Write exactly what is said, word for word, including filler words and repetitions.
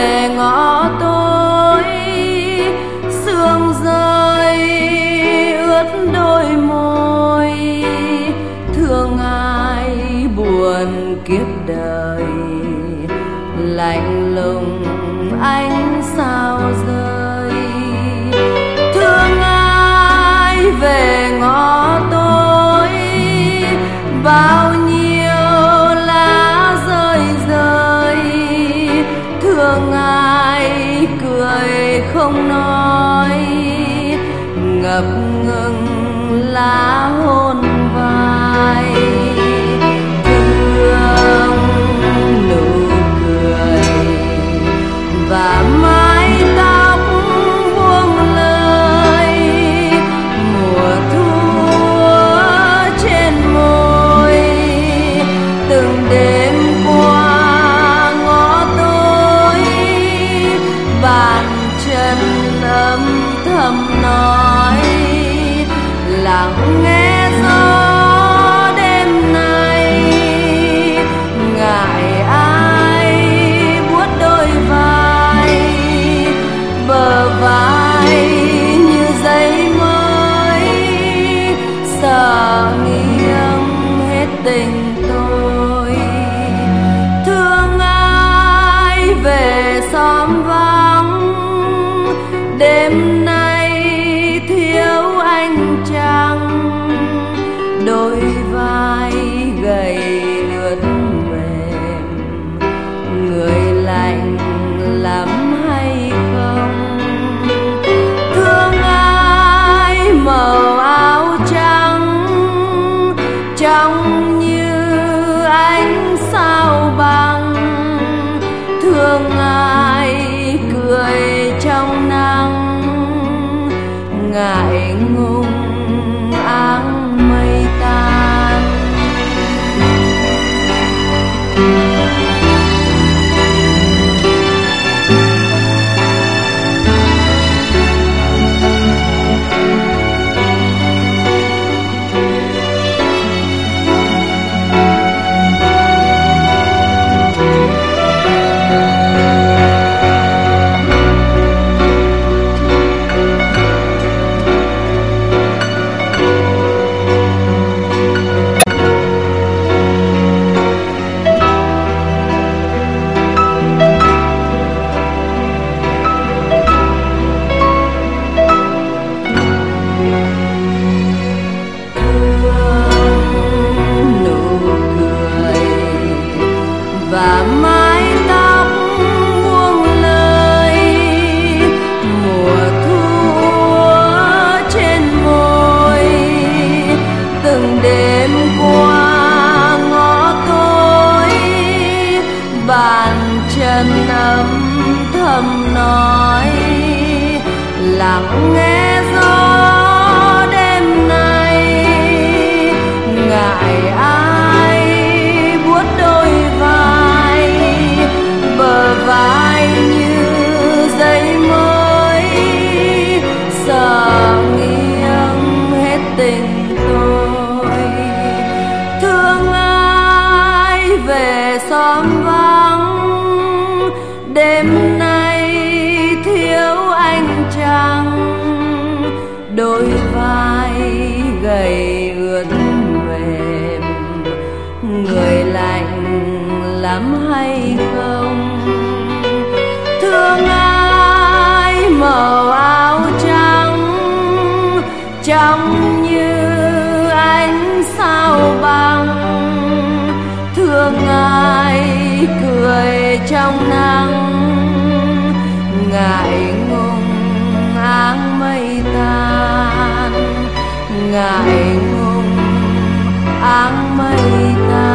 về ngõ tối, sương rơi ướt đôi môi. Thương ai buồn kiếp đời, lạnh lùng ánh sao rơi. Thương ai về ngõ tối, bao nhiêu lá rơi rơi. Thương ai cười không nói, ngập ngừng lá hôn vai. Thương nụ cười và mái tóc buông lời, mùa thu trên môi. Từng đêm qua ngõ tối, bàn chân âm thầm nói, lặng nghe gió đêm nay. Ngại ai buốt đôi vai, bờ vai như giấy mới. Sợ nghiêng hết tình tôi. Thương ai về xóm vắng, đêm nay thiếu anh chăng. Đôi vai gầy ướt mềm, người lạnh lắm hay không. Thương ai màu áo trắng, trông như ánh sao băng. Thương ai cười trong nắng, ngại ngùng áng mây tan. Và mái tóc buông lời, mùa thu trên môi. Từng đêm qua ngõ tối, bàn chân âm thầm nói, lặng nghe gió đêm nay. Ngại ai buốt đôi vai, bờ vai như giấy mới. Sợ nghiêng hết tình tôi. Thương ai về xóm vắng, đêm nay thiếu anh chăng. Đôi vai gầy ướt mềm, người lạnh lắm hay không. Thương ai màu áo trắng, trông như ánh sao băng. Thương ai cười trong nắng, ngại ngùng áng mây tan. Ngại ngùng áng mây tan.